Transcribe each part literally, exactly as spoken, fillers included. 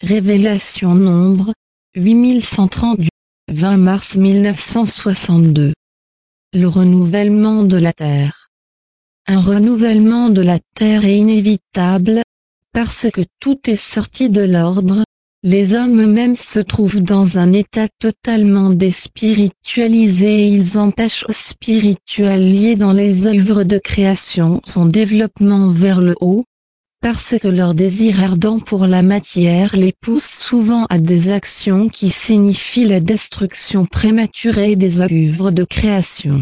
Révélation Nombre, huit mille cent trente du vingt mars mille neuf cent soixante-deux. Le renouvellement de la Terre. Un renouvellement de la Terre est inévitable, parce que tout est sorti de l'ordre. Les hommes eux-mêmes se trouvent dans un état totalement déspiritualisé et ils empêchent au spirituel lié dans les œuvres de création son développement vers le haut, parce que leur désir ardent pour la matière les pousse souvent à des actions qui signifient la destruction prématurée des œuvres de création.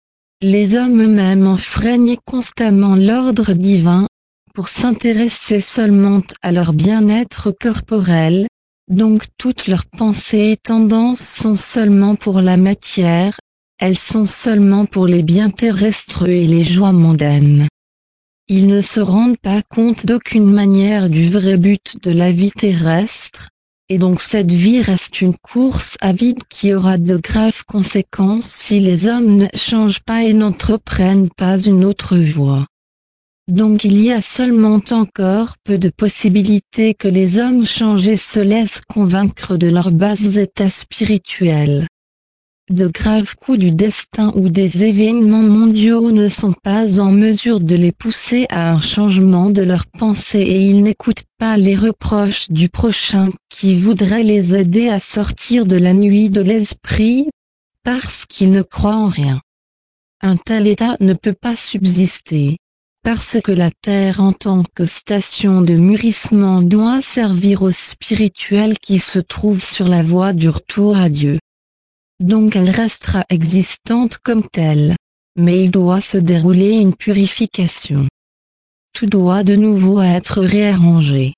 Les hommes eux-mêmes enfreignent constamment l'ordre divin, pour s'intéresser seulement à leur bien-être corporel, donc toutes leurs pensées et tendances sont seulement pour la matière, elles sont seulement pour les biens terrestres et les joies mondaines. Ils ne se rendent pas compte d'aucune manière du vrai but de la vie terrestre, et donc cette vie reste une course à vide qui aura de graves conséquences si les hommes ne changent pas et n'entreprennent pas une autre voie. Donc il y a seulement encore peu de possibilités que les hommes changent et se laissent convaincre de leurs bas états spirituels. De graves coups du destin ou des événements mondiaux ne sont pas en mesure de les pousser à un changement de leurs pensées et ils n'écoutent pas les reproches du prochain qui voudrait les aider à sortir de la nuit de l'esprit, parce qu'ils ne croient en rien. Un tel état ne peut pas subsister, parce que la Terre en tant que station de mûrissement doit servir aux spirituels qui se trouvent sur la voie du retour à Dieu. Donc elle restera existante comme telle, mais il doit se dérouler une purification. Tout doit de nouveau être réarrangé.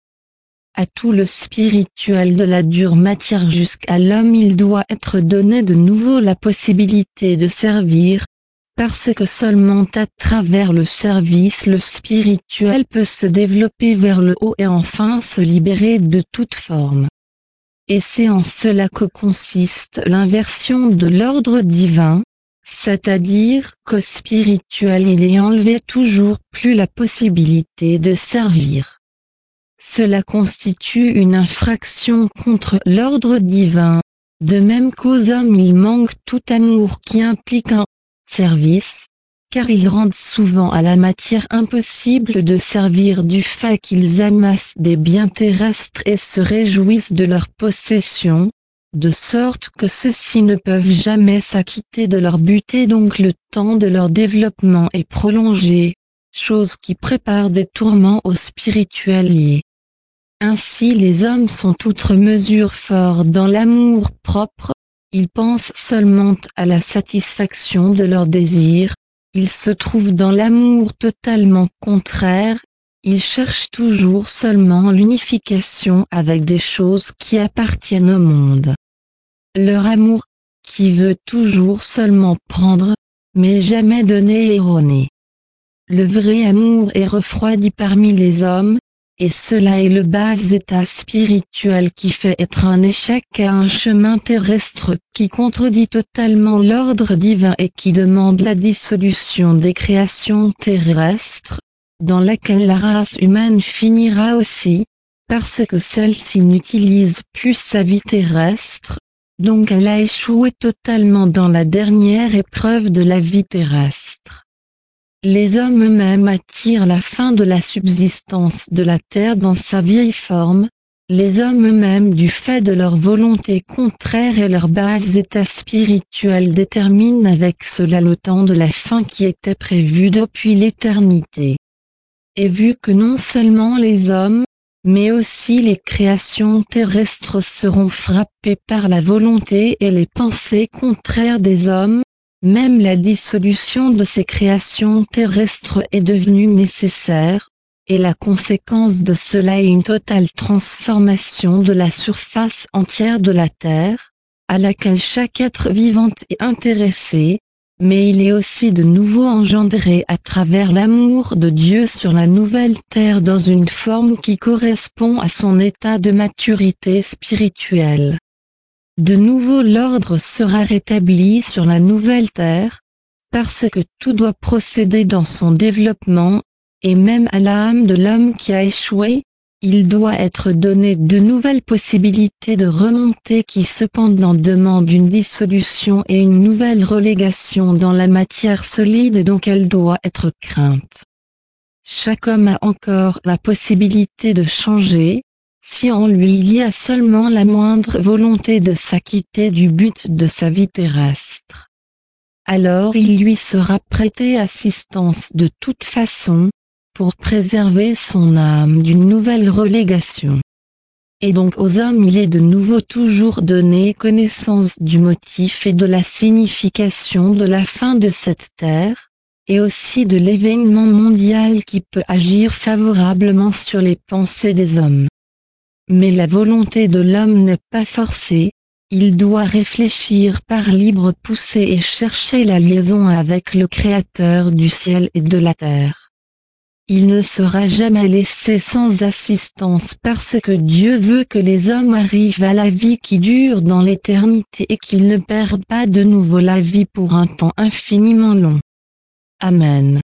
À tout le spirituel de la dure matière jusqu'à l'homme il doit être donné de nouveau la possibilité de servir, parce que seulement à travers le service le spirituel peut se développer vers le haut et enfin se libérer de toute forme. Et c'est en cela que consiste l'inversion de l'ordre divin, c'est-à-dire qu'au spirituel il est enlevé toujours plus la possibilité de servir. Cela constitue une infraction contre l'ordre divin, de même qu'aux hommes il manque tout amour qui implique un service, car ils rendent souvent à la matière impossible de servir du fait qu'ils amassent des biens terrestres et se réjouissent de leur possession, de sorte que ceux-ci ne peuvent jamais s'acquitter de leur but et donc le temps de leur développement est prolongé, chose qui prépare des tourments aux spirituels liés. Ainsi les hommes sont outre mesure forts dans l'amour propre, ils pensent seulement à la satisfaction de leurs désirs, ils se trouvent dans l'amour totalement contraire, ils cherchent toujours seulement l'unification avec des choses qui appartiennent au monde. Leur amour, qui veut toujours seulement prendre, mais jamais donner et erroner. Le vrai amour est refroidi parmi les hommes, et cela est le bas état spirituel qui fait être un échec à un chemin terrestre qui contredit totalement l'ordre divin et qui demande la dissolution des créations terrestres, dans laquelle la race humaine finira aussi, parce que celle-ci n'utilise plus sa vie terrestre, donc elle a échoué totalement dans la dernière épreuve de la vie terrestre. Les hommes eux-mêmes attirent la fin de la subsistance de la terre dans sa vieille forme, les hommes eux-mêmes du fait de leur volonté contraire et leur bas état spirituel déterminent avec cela le temps de la fin qui était prévu depuis l'éternité. Et vu que non seulement les hommes, mais aussi les créations terrestres seront frappées par la volonté et les pensées contraires des hommes, même la dissolution de ces créations terrestres est devenue nécessaire, et la conséquence de cela est une totale transformation de la surface entière de la Terre, à laquelle chaque être vivant est intéressé, mais il est aussi de nouveau engendré à travers l'amour de Dieu sur la nouvelle Terre dans une forme qui correspond à son état de maturité spirituelle. De nouveau l'ordre sera rétabli sur la nouvelle Terre, parce que tout doit procéder dans son développement, et même à l'âme de l'homme qui a échoué, il doit être donné de nouvelles possibilités de remontée qui cependant demandent une dissolution et une nouvelle relégation dans la matière solide donc elle doit être crainte. Chaque homme a encore la possibilité de changer, si en lui il y a seulement la moindre volonté de s'acquitter du but de sa vie terrestre. Alors il lui sera prêté assistance de toute façon, pour préserver son âme d'une nouvelle relégation. Et donc aux hommes il est de nouveau toujours donné connaissance du motif et de la signification de la fin de cette terre, et aussi de l'événement mondial qui peut agir favorablement sur les pensées des hommes. Mais la volonté de l'homme n'est pas forcée, il doit réfléchir par libre poussée et chercher la liaison avec le Créateur du ciel et de la terre. Il ne sera jamais laissé sans assistance parce que Dieu veut que les hommes arrivent à la vie qui dure dans l'éternité et qu'ils ne perdent pas de nouveau la vie pour un temps infiniment long. Amen.